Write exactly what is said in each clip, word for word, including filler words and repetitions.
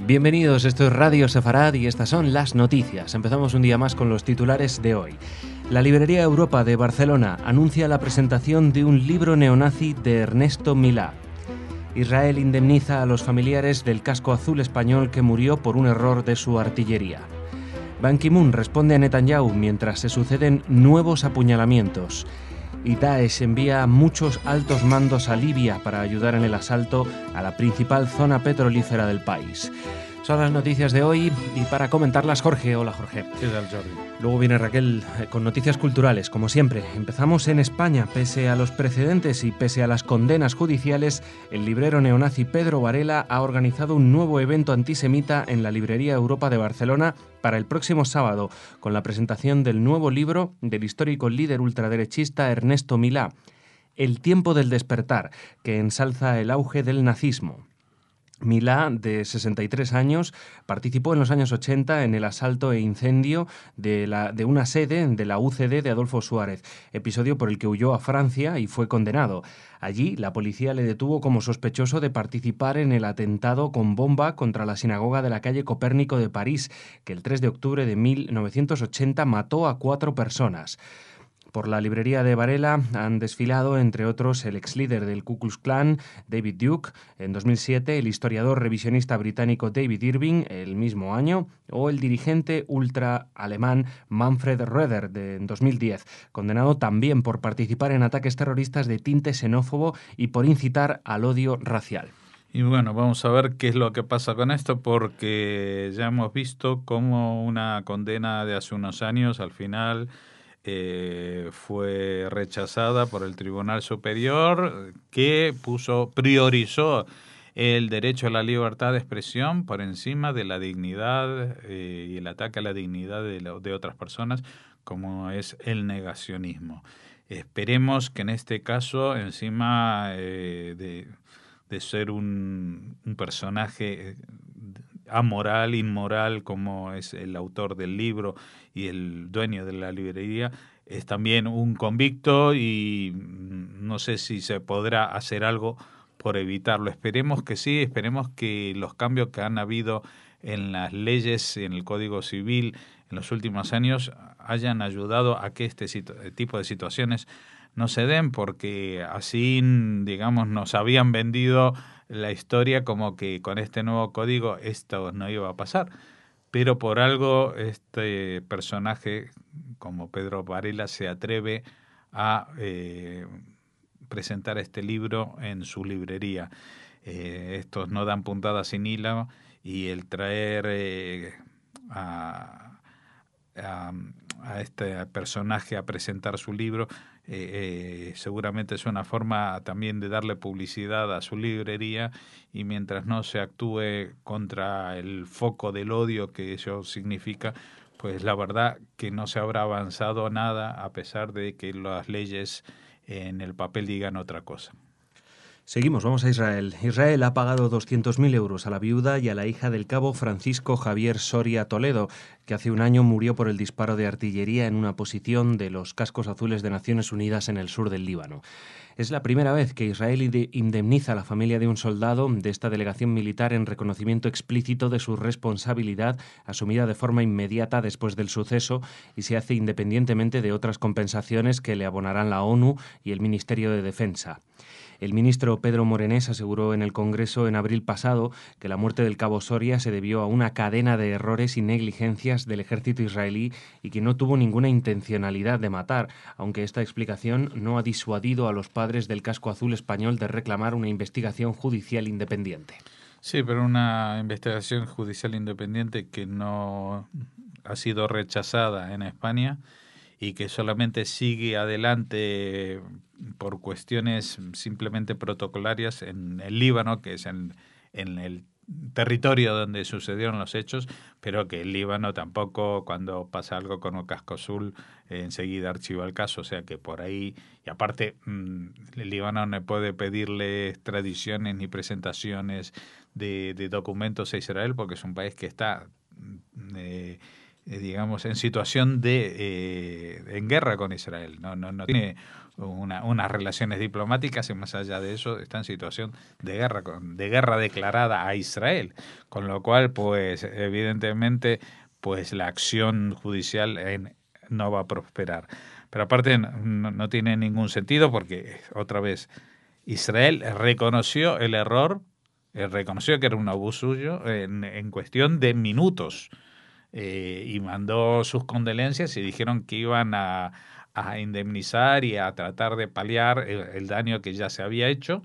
Bienvenidos, esto es Radio Sefarad y estas son las noticias. Empezamos un día más con los titulares de hoy. La Librería Europa de Barcelona anuncia la presentación de un libro neonazi de Ernesto Milá. Israel indemniza a los familiares del casco azul español que murió por un error de su artillería. Ban Ki-moon responde a Netanyahu mientras se suceden nuevos apuñalamientos. Y Daesh envía muchos altos mandos a Libia para ayudar en el asalto a la principal zona petrolífera del país. Son las noticias de hoy y para comentarlas, Jorge. Hola, Jorge. ¿Qué tal, Jordi? Luego viene Raquel con noticias culturales, como siempre. Empezamos en España. Pese a los precedentes y pese a las condenas judiciales, el librero neonazi Pedro Varela ha organizado un nuevo evento antisemita en la Librería Europa de Barcelona para el próximo sábado, con la presentación del nuevo libro del histórico líder ultraderechista Ernesto Milá, El tiempo del despertar, que ensalza el auge del nazismo. Milá, de sesenta y tres años, participó en los años ochenta en el asalto e incendio de, la, de una sede de la U C D de Adolfo Suárez, episodio por el que huyó a Francia y fue condenado. Allí, la policía le detuvo como sospechoso de participar en el atentado con bomba contra la sinagoga de la calle Copérnico de París, que el tres de octubre de mil novecientos ochenta mató a cuatro personas. Por la librería de Varela han desfilado, entre otros, el ex líder del Ku Klux Klan, David Duke, en dos mil siete, el historiador revisionista británico David Irving, el mismo año, o el dirigente ultra alemán Manfred Röder, de dos mil diez, condenado también por participar en ataques terroristas de tinte xenófobo y por incitar al odio racial. Y bueno, vamos a ver qué es lo que pasa con esto, porque ya hemos visto cómo una condena de hace unos años, al final, Eh, fue rechazada por el Tribunal Superior, que puso priorizó el derecho a la libertad de expresión por encima de la dignidad eh, y el ataque a la dignidad de, la, de otras personas, como es el negacionismo. Esperemos que en este caso, encima eh, de, de ser un, un personaje amoral, inmoral, como es el autor del libro y el dueño de la librería, es también un convicto y no sé si se podrá hacer algo por evitarlo. Esperemos que sí, esperemos que los cambios que han habido en las leyes, en el Código Civil en los últimos años hayan ayudado a que este tipo de situaciones no se den, porque así, digamos, nos habían vendido la historia como que con este nuevo código esto no iba a pasar. Pero por algo este personaje como Pedro Varela se atreve a eh, presentar este libro en su librería. Eh, estos no dan puntada sin hilo y el traer eh, a, a, a este personaje a presentar su libro Eh, eh, seguramente es una forma también de darle publicidad a su librería, y mientras no se actúe contra el foco del odio que eso significa, pues la verdad que no se habrá avanzado nada, a pesar de que las leyes en el papel digan otra cosa. Seguimos, vamos a Israel. Israel ha pagado doscientos mil euros a la viuda y a la hija del cabo Francisco Javier Soria Toledo, que hace un año murió por el disparo de artillería en una posición de los cascos azules de Naciones Unidas en el sur del Líbano. Es la primera vez que Israel indemniza a la familia de un soldado de esta delegación militar en reconocimiento explícito de su responsabilidad asumida de forma inmediata después del suceso, y se hace independientemente de otras compensaciones que le abonarán la ONU y el Ministerio de Defensa. El ministro Pedro Morenés aseguró en el Congreso en abril pasado que la muerte del cabo Soria se debió a una cadena de errores y negligencias del ejército israelí y que no tuvo ninguna intencionalidad de matar, aunque esta explicación no ha disuadido a los padres del casco azul español de reclamar una investigación judicial independiente. Sí, pero una investigación judicial independiente que no ha sido rechazada en España y que solamente sigue adelante por cuestiones simplemente protocolarias en el Líbano, que es en, en el territorio donde sucedieron los hechos, pero que el Líbano tampoco, cuando pasa algo con el casco azul, eh, enseguida archiva el caso, o sea que por ahí, y aparte mmm, el Líbano no puede pedirle extradiciones ni presentaciones de, de documentos a Israel, porque es un país que está eh, eh, digamos, en situación de eh, en guerra con Israel. No, no, no tiene una, unas relaciones diplomáticas y más allá de eso está en situación de guerra, con, de guerra declarada a Israel. Con lo cual, pues, evidentemente, pues la acción judicial en, no va a prosperar. Pero aparte no, no tiene ningún sentido porque, otra vez, Israel reconoció el error, eh, reconoció que era un abuso suyo en, en cuestión de minutos, eh, y mandó sus condolencias y dijeron que iban a, a indemnizar y a tratar de paliar el, el daño que ya se había hecho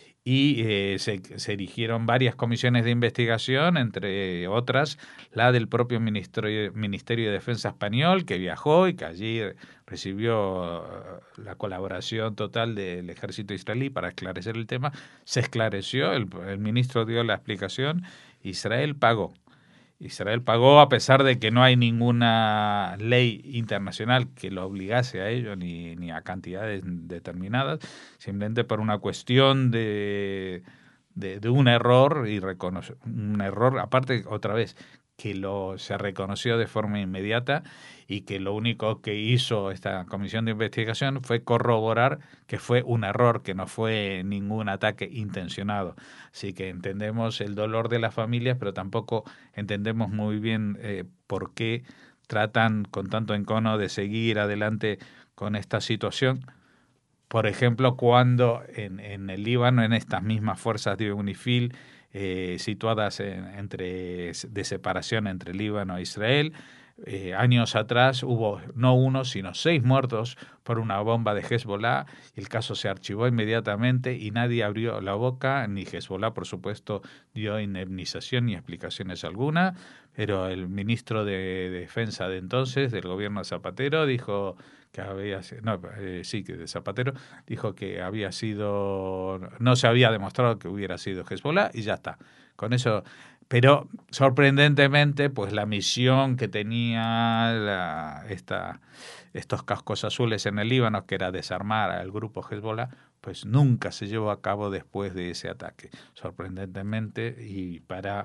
y eh, se, se erigieron varias comisiones de investigación, entre otras la del propio Ministerio, Ministerio de Defensa español, que viajó y que allí recibió la colaboración total del ejército israelí para esclarecer el tema. Se esclareció, el, el ministro dio la explicación, Israel pagó. Israel pagó a pesar de que no hay ninguna ley internacional que lo obligase a ello, ni, ni a cantidades determinadas, simplemente por una cuestión de, de, de un error, y reconoce, un error, aparte, otra vez, que lo se reconoció de forma inmediata y que lo único que hizo esta comisión de investigación fue corroborar que fue un error, que no fue ningún ataque intencionado. Así que entendemos el dolor de las familias, pero tampoco entendemos muy bien eh, por qué tratan con tanto encono de seguir adelante con esta situación. Por ejemplo, cuando en, en el Líbano, en estas mismas fuerzas de UNIFIL, eh, situadas en, entre, de separación entre Líbano e Israel, eh, años atrás hubo no uno, sino seis muertos por una bomba de Hezbollah. El caso se archivó inmediatamente y nadie abrió la boca, ni Hezbollah, por supuesto, dio indemnización ni explicaciones alguna, pero el ministro de, de Defensa de entonces, del gobierno de Zapatero, dijo que había no, eh, sí, que de Zapatero dijo que había sido, no se había demostrado que hubiera sido Hezbollah y ya está. Con eso, pero sorprendentemente, pues la misión que tenía la, esta, estos cascos azules en el Líbano, que era desarmar al grupo Hezbollah, pues nunca se llevó a cabo después de ese ataque. Sorprendentemente, y para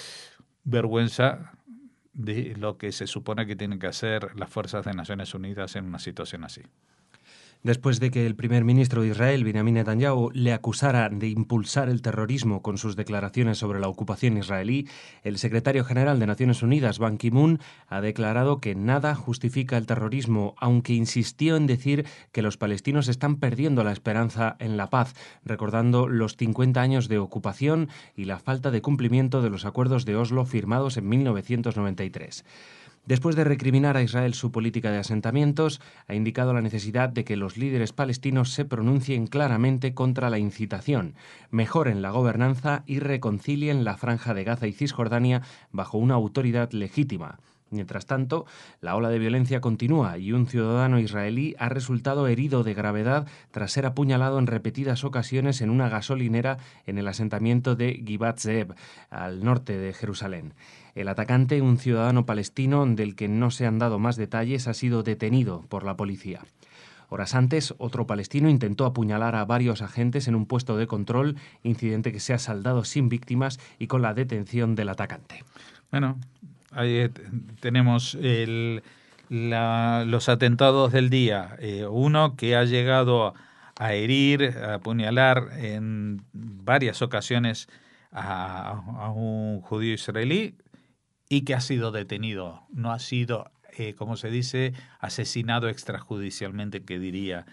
vergüenza de lo que se supone que tienen que hacer las fuerzas de Naciones Unidas en una situación así. Después de que el primer ministro de Israel, Benjamin Netanyahu, le acusara de impulsar el terrorismo con sus declaraciones sobre la ocupación israelí, el secretario general de Naciones Unidas, Ban Ki-moon, ha declarado que nada justifica el terrorismo, aunque insistió en decir que los palestinos están perdiendo la esperanza en la paz, recordando los cincuenta años de ocupación y la falta de cumplimiento de los acuerdos de Oslo firmados en mil novecientos noventa y tres. Después de recriminar a Israel su política de asentamientos, ha indicado la necesidad de que los líderes palestinos se pronuncien claramente contra la incitación, mejoren la gobernanza y reconcilien la Franja de Gaza y Cisjordania bajo una autoridad legítima. Mientras tanto, la ola de violencia continúa y un ciudadano israelí ha resultado herido de gravedad tras ser apuñalado en repetidas ocasiones en una gasolinera en el asentamiento de Givat Ze'ev, al norte de Jerusalén. El atacante, un ciudadano palestino del que no se han dado más detalles, ha sido detenido por la policía. Horas antes, otro palestino intentó apuñalar a varios agentes en un puesto de control, incidente que se ha saldado sin víctimas y con la detención del atacante. Bueno, ahí tenemos el, la, los atentados del día. Eh, uno que ha llegado a herir, a apuñalar en varias ocasiones a, a un judío israelí y que ha sido detenido. No ha sido, eh, como se dice, asesinado extrajudicialmente, que diría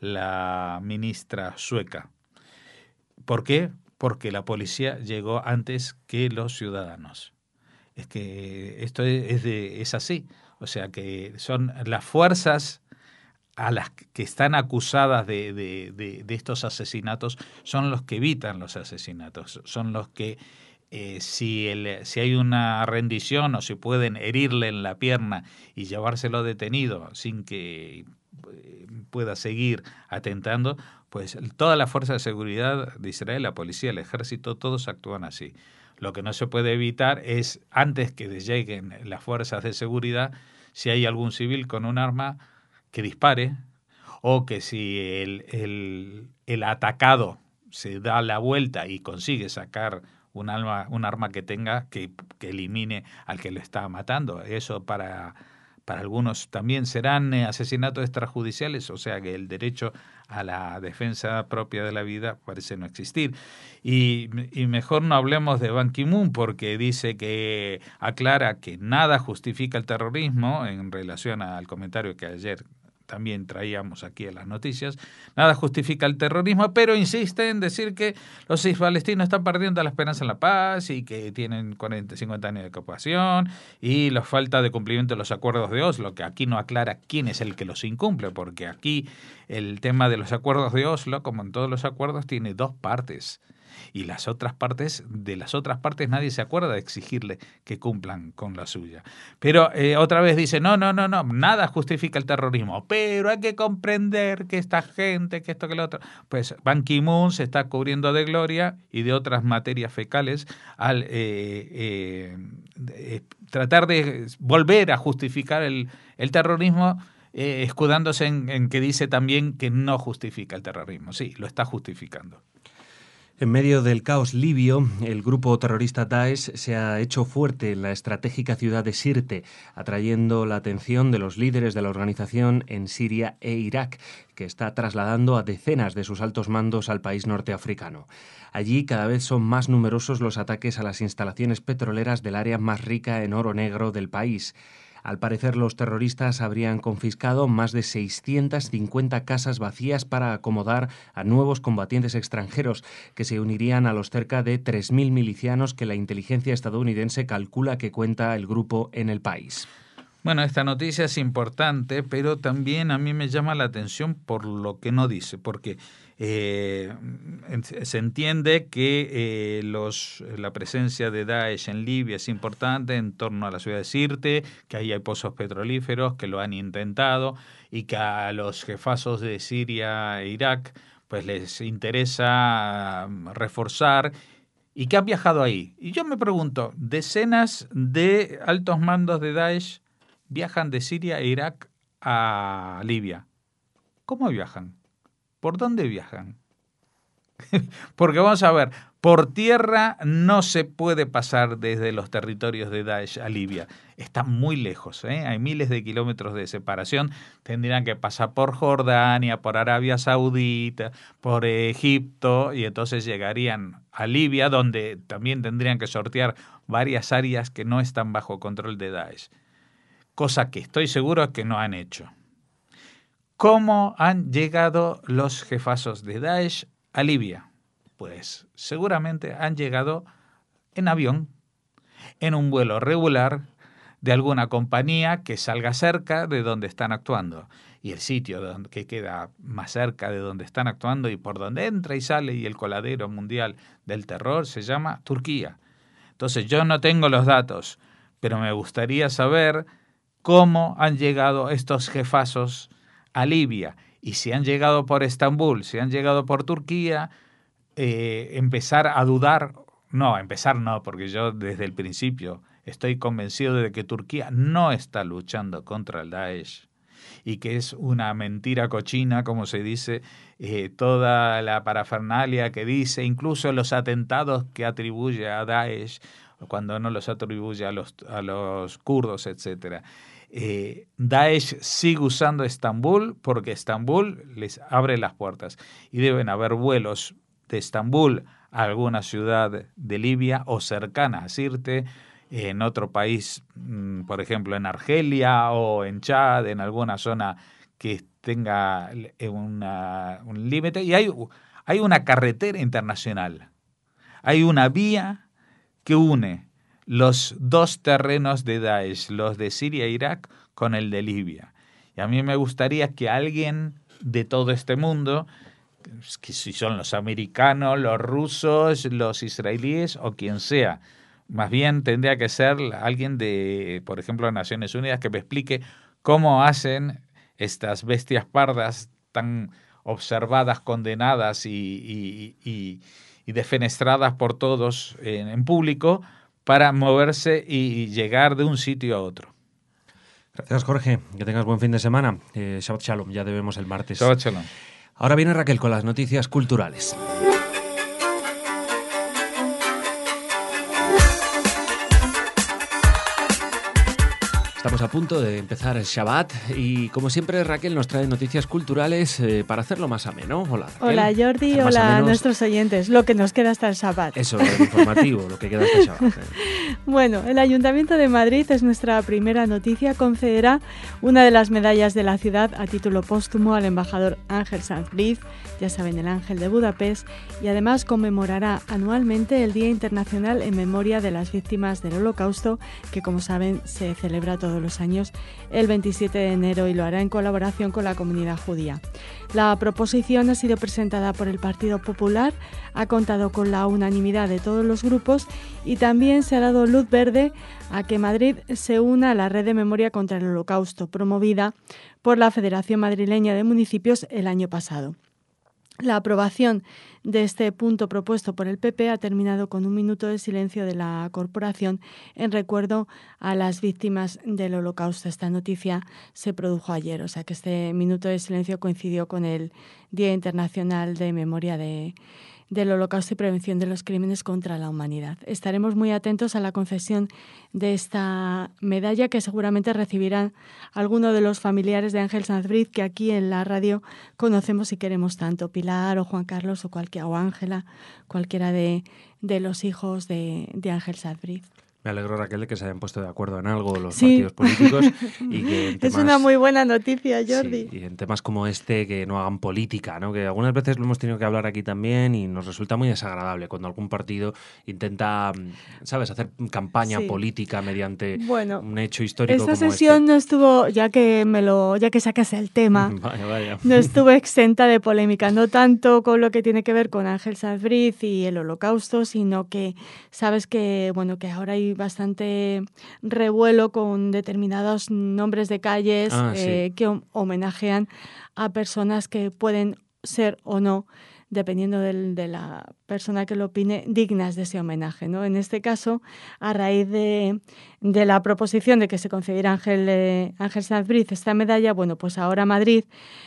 la ministra sueca. ¿Por qué? Porque la policía llegó antes que los ciudadanos. Es que esto es, de, es así. O sea que son las fuerzas a las que están acusadas de, de, de, de estos asesinatos, son los que evitan los asesinatos, son los que eh, si, el, si hay una rendición o si pueden herirle en la pierna y llevárselo detenido sin que pueda seguir atentando, pues toda la fuerza de seguridad de Israel, la policía, el ejército, todos actúan así. Lo que no se puede evitar es, antes que lleguen las fuerzas de seguridad, si hay algún civil con un arma, que dispare, o que si el, el, el atacado se da la vuelta y consigue sacar un arma, un arma que tenga que, que elimine al que lo está matando. Eso para, para algunos también serán asesinatos extrajudiciales, o sea que el derecho a la defensa propia de la vida parece no existir. Y, y mejor no hablemos de Ban Ki-moon, porque dice que aclara que nada justifica el terrorismo en relación al comentario que ayer también traíamos aquí en las noticias. Nada justifica el terrorismo, pero insiste en decir que los palestinos están perdiendo la esperanza en la paz y que tienen cuarenta, cincuenta años de ocupación y la falta de cumplimiento de los acuerdos de Oslo, que aquí no aclara quién es el que los incumple, porque aquí el tema de los acuerdos de Oslo, como en todos los acuerdos, tiene dos partes. Y las otras partes, de las otras partes nadie se acuerda de exigirle que cumplan con la suya. Pero eh, otra vez dice, no, no, no, no, nada justifica el terrorismo, pero hay que comprender que esta gente, que esto, que lo otro. Pues Ban Ki-moon se está cubriendo de gloria y de otras materias fecales al eh, eh, eh, tratar de volver a justificar el, el terrorismo, eh, escudándose en, en que dice también que no justifica el terrorismo. Sí, lo está justificando. En medio del caos libio, el grupo terrorista Daesh se ha hecho fuerte en la estratégica ciudad de Sirte, atrayendo la atención de los líderes de la organización en Siria e Irak, que está trasladando a decenas de sus altos mandos al país norteafricano. Allí cada vez son más numerosos los ataques a las instalaciones petroleras del área más rica en oro negro del país. Al parecer, los terroristas habrían confiscado más de seiscientas cincuenta casas vacías para acomodar a nuevos combatientes extranjeros que se unirían a los cerca de tres mil milicianos que la inteligencia estadounidense calcula que cuenta el grupo en el país. Bueno, esta noticia es importante, pero también a mí me llama la atención por lo que no dice, porque eh, se entiende que eh, los, la presencia de Daesh en Libia es importante en torno a la ciudad de Sirte, que ahí hay pozos petrolíferos que lo han intentado y que a los jefazos de Siria e Irak pues les interesa reforzar y que han viajado ahí. Y yo me pregunto, decenas de altos mandos de Daesh viajan de Siria e Irak a Libia. ¿Cómo viajan? ¿Por dónde viajan? Porque vamos a ver, por tierra no se puede pasar desde los territorios de Daesh a Libia. Está muy lejos, ¿eh? Hay miles de kilómetros de separación. Tendrían que pasar por Jordania, por Arabia Saudita, por Egipto, y entonces llegarían a Libia, donde también tendrían que sortear varias áreas que no están bajo control de Daesh. Cosa que estoy seguro que no han hecho. ¿Cómo han llegado los jefazos de Daesh a Libia? Pues seguramente han llegado en avión, en un vuelo regular de alguna compañía que salga cerca de donde están actuando. Y el sitio donde, que queda más cerca de donde están actuando y por donde entra y sale y el coladero mundial del terror se llama Turquía. Entonces yo no tengo los datos, pero me gustaría saber cómo han llegado estos jefazos a Libia, y si han llegado por Estambul, si han llegado por Turquía, eh, empezar a dudar, no, empezar no, porque yo desde el principio estoy convencido de que Turquía no está luchando contra el Daesh y que es una mentira cochina, como se dice, eh, toda la parafernalia que dice, incluso los atentados que atribuye a Daesh, cuando no los atribuye a los, a los kurdos, etcétera. Eh, Daesh sigue usando Estambul porque Estambul les abre las puertas y deben haber vuelos de Estambul a alguna ciudad de Libia o cercana a Sirte, en otro país, por ejemplo en Argelia o en Chad, en alguna zona que tenga una, un límite, y hay, hay una carretera internacional, hay una vía que une los dos terrenos de Daesh, los de Siria e Irak con el de Libia. Y a mí me gustaría que alguien de todo este mundo, que si son los americanos, los rusos, los israelíes o quien sea, más bien tendría que ser alguien de, por ejemplo, Naciones Unidas, que me explique cómo hacen estas bestias pardas tan observadas, condenadas y, y, y, y defenestradas por todos en, en público, para moverse y llegar de un sitio a otro. Gracias, Jorge. Que tengas buen fin de semana. Eh, Shabbat Shalom. Ya debemos el martes. Shabbat Shalom. Ahora viene Raquel con las noticias culturales. Estamos a punto de empezar el Shabbat y como siempre Raquel nos trae noticias culturales eh, para hacerlo más ameno. Hola Raquel. Hola Jordi, hola a nuestros oyentes, lo que nos queda hasta el Shabbat. Eso, el informativo, lo que queda hasta el Shabbat. Eh. Bueno, el Ayuntamiento de Madrid es nuestra primera noticia, concederá una de las medallas de la ciudad a título póstumo al embajador Ángel Sanz Briz, ya saben, el Ángel de Budapest, y además conmemorará anualmente el Día Internacional en memoria de las víctimas del Holocausto, que como saben se celebra todos los años el veintisiete de enero y lo hará en colaboración con la comunidad judía. La proposición ha sido presentada por el Partido Popular, ha contado con la unanimidad de todos los grupos y también se ha dado luz verde a que Madrid se una a la Red de Memoria contra el Holocausto, promovida por la Federación Madrileña de Municipios el año pasado. La aprobación de este punto propuesto por el P P ha terminado con un minuto de silencio de la corporación en recuerdo a las víctimas del Holocausto. Esta noticia se produjo ayer, o sea que este minuto de silencio coincidió con el Día Internacional de Memoria de del Holocausto y Prevención de los Crímenes contra la Humanidad. Estaremos muy atentos a la concesión de esta medalla que seguramente recibirán algunos de los familiares de Ángel Sanz Briz que aquí en la radio conocemos y queremos tanto, Pilar o Juan Carlos o, cualquiera, o Ángela, cualquiera de, de los hijos de, de Ángel Sanz Briz. Me alegro, Raquel, de que se hayan puesto de acuerdo en algo los sí. partidos políticos. Y que en temas, es una muy buena noticia, Jordi. Sí, y en temas como este que no hagan política, ¿no? Que algunas veces lo hemos tenido que hablar aquí también y nos resulta muy desagradable cuando algún partido intenta, ¿sabes?, hacer campaña sí. política mediante bueno, un hecho histórico esta como sesión este. no estuvo, ya que me lo, ya que sacas el tema, vaya, vaya. no estuvo exenta de polémica, no tanto con lo que tiene que ver con Ángel Sanz Briz y el Holocausto, sino que sabes que, bueno, que ahora hay bastante revuelo con determinados nombres de calles ah, eh, sí. que homenajean a personas que pueden ser o no, dependiendo del, de la persona que lo opine, dignas de ese homenaje, ¿no? En este caso, a raíz de, de la proposición de que se concediera a Ángel, eh, Ángel Sanz Briz esta medalla, bueno, pues ahora Madrid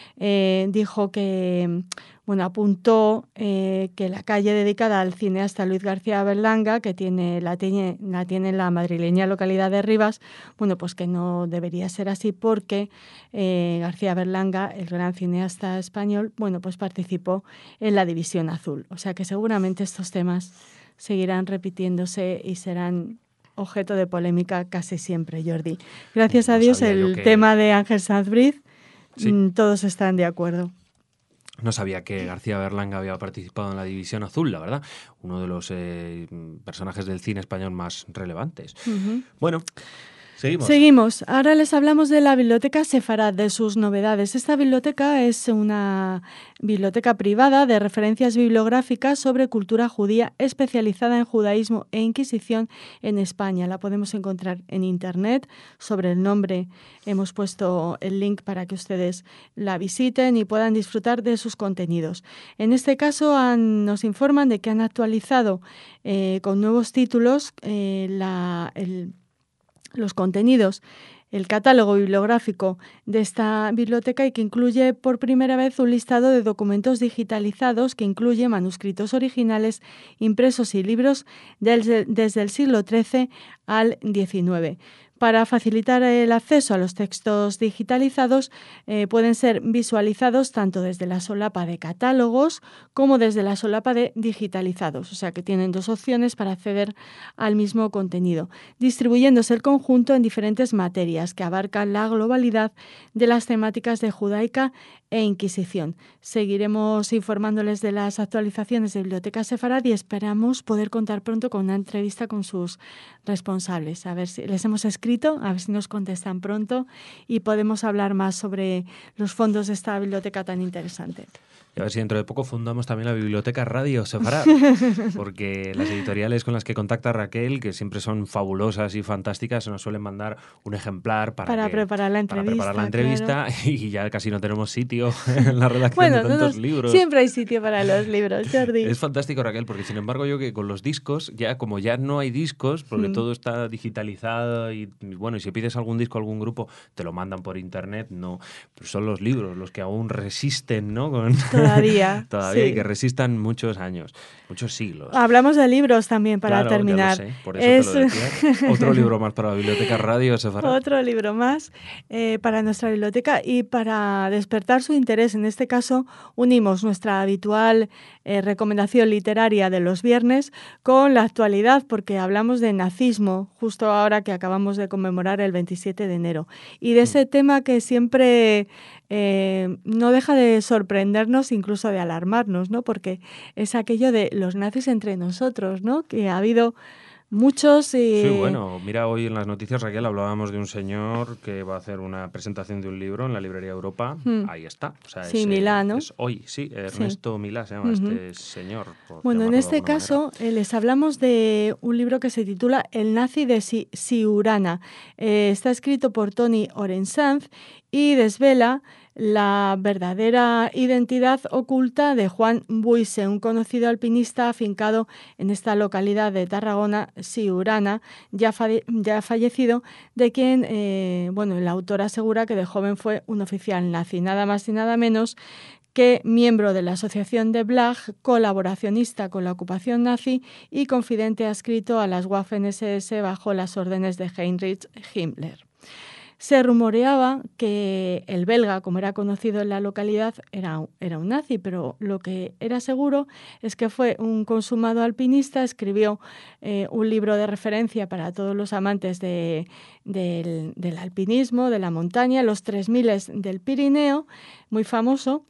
eh, dijo que, bueno, apuntó eh, que la calle dedicada al cineasta Luis García Berlanga, que tiene la, tiene, la tiene en la madrileña localidad de Rivas, bueno, pues que no debería ser así porque eh, García Berlanga, el gran cineasta español, bueno, pues participó en la División Azul. O sea que seguramente estos temas seguirán repitiéndose y serán objeto de polémica casi siempre, Jordi. Gracias a Dios, el que... tema de Ángel Sanz Briz, sí. todos están de acuerdo. No sabía que García Berlanga había participado en la División Azul, la verdad. Uno de los eh, personajes del cine español más relevantes. Uh-huh. Bueno, seguimos. Seguimos. Ahora les hablamos de la Biblioteca Sefarad, de sus novedades. Esta biblioteca es una biblioteca privada de referencias bibliográficas sobre cultura judía especializada en judaísmo e Inquisición en España. La podemos encontrar en Internet. Sobre el nombre hemos puesto el link para que ustedes la visiten y puedan disfrutar de sus contenidos. En este caso han, nos informan de que han actualizado eh, con nuevos títulos eh, la, el, los contenidos, el catálogo bibliográfico de esta biblioteca y que incluye por primera vez un listado de documentos digitalizados que incluye manuscritos originales, impresos y libros del, desde el siglo trece al diecinueve. Para facilitar el acceso a los textos digitalizados, eh, pueden ser visualizados tanto desde la solapa de catálogos como desde la solapa de digitalizados, o sea que tienen dos opciones para acceder al mismo contenido, distribuyéndose el conjunto en diferentes materias que abarcan la globalidad de las temáticas de judaica e Inquisición. Seguiremos informándoles de las actualizaciones de Biblioteca Sefarad y esperamos poder contar pronto con una entrevista con sus responsables. A ver si les hemos escrito, a ver si nos contestan pronto y podemos hablar más sobre los fondos de esta biblioteca tan interesante. Y a ver si dentro de poco fundamos también la Biblioteca Radio Sefarad, porque las editoriales con las que contacta Raquel, que siempre son fabulosas y fantásticas, nos suelen mandar un ejemplar para, para, que, preparar, la entrevista, para preparar la entrevista claro. Y ya casi no tenemos sitio en la redacción bueno, de tantos no nos, libros. Siempre hay sitio para los libros, Jordi. Es fantástico, Raquel, porque sin embargo yo que con los discos, ya como ya no hay discos, porque mm. todo está digitalizado y bueno, y si pides algún disco a algún grupo, te lo mandan por internet, no, pero son los libros los que aún resisten, ¿no? Con Todavía. Todavía, sí. Y que resistan muchos años, muchos siglos. Hablamos de libros también para claro, terminar. Ya lo sé, por eso es... te lo decía. Otro libro más para la Biblioteca Radio Sefarad. Otro libro más eh, para nuestra biblioteca y para despertar su interés. En este caso, unimos nuestra habitual eh, recomendación literaria de los viernes con la actualidad, porque hablamos de nazismo, justo ahora que acabamos de conmemorar el veintisiete de enero. Y de ese mm. tema que siempre eh, no deja de sorprendernos, incluso de alarmarnos, ¿no? Porque es aquello de los nazis entre nosotros, ¿no? Que ha habido muchos... Eh... Sí, bueno, mira, hoy en las noticias, Raquel, hablábamos de un señor que va a hacer una presentación de un libro en la librería Europa. Hmm. Ahí está. O sea, sí, es, Milá, ¿no? Es hoy, sí, Ernesto sí. Milá se llama uh-huh. este señor. Bueno, en este caso eh, les hablamos de un libro que se titula El nazi de si- Siurana. Eh, está escrito por Toni Orensanz y desvela la verdadera identidad oculta de Juan Buise, un conocido alpinista afincado en esta localidad de Tarragona, Siurana, ya, falle- ya fallecido, de quien eh, bueno, el autor asegura que de joven fue un oficial nazi, nada más y nada menos que miembro de la Asociación de Blag, colaboracionista con la ocupación nazi y confidente adscrito a las Waffen ese ese bajo las órdenes de Heinrich Himmler. Se rumoreaba que el belga, como era conocido en la localidad, era, era un nazi, pero lo que era seguro es que fue un consumado alpinista, escribió eh, un libro de referencia para todos los amantes de, del, del alpinismo, de la montaña, Los tres miles del Pirineo, muy famoso,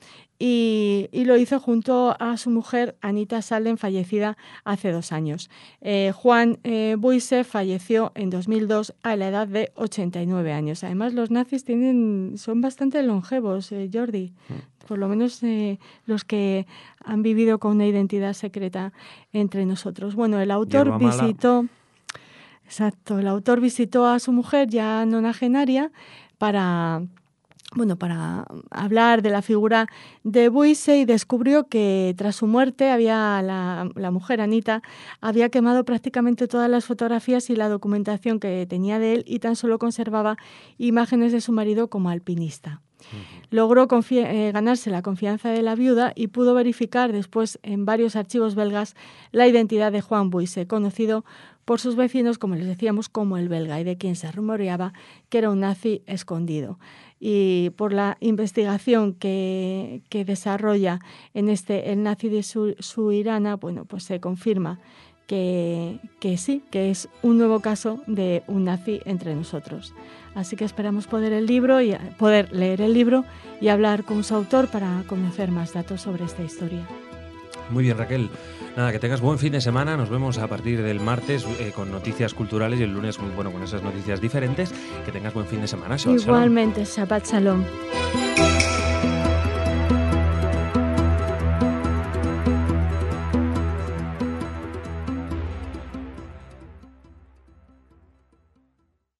y, y lo hizo junto a su mujer Anita Salden, fallecida hace dos años. Eh, Juan eh, Buise falleció en dos mil dos a la edad de ochenta y nueve años. Además, los nazis tienen, son bastante longevos, eh, Jordi, por lo menos eh, los que han vivido con una identidad secreta entre nosotros. Bueno, el autor visitó, exacto, el autor visitó a su mujer ya nonagenaria para... Bueno, para hablar de la figura de Buise y descubrió que tras su muerte había la, la mujer Anita había quemado prácticamente todas las fotografías y la documentación que tenía de él y tan solo conservaba imágenes de su marido como alpinista. Uh-huh. Logró confi- eh, ganarse la confianza de la viuda y pudo verificar después en varios archivos belgas la identidad de Juan Buise, conocido por sus vecinos, como les decíamos, como el belga, y de quien se rumoreaba que era un nazi escondido. Y por la investigación que, que desarrolla en este el nazi de Su- Suirana, bueno, pues se confirma que, que sí, que es un nuevo caso de un nazi entre nosotros. Así que esperamos poder, el libro y, poder leer el libro y hablar con su autor para conocer más datos sobre esta historia. Muy bien, Raquel. Nada, que tengas buen fin de semana. Nos vemos a partir del martes eh, con noticias culturales y el lunes, bueno, con esas noticias diferentes. Que tengas buen fin de semana. Shabbat Igualmente, Shabbat Shalom.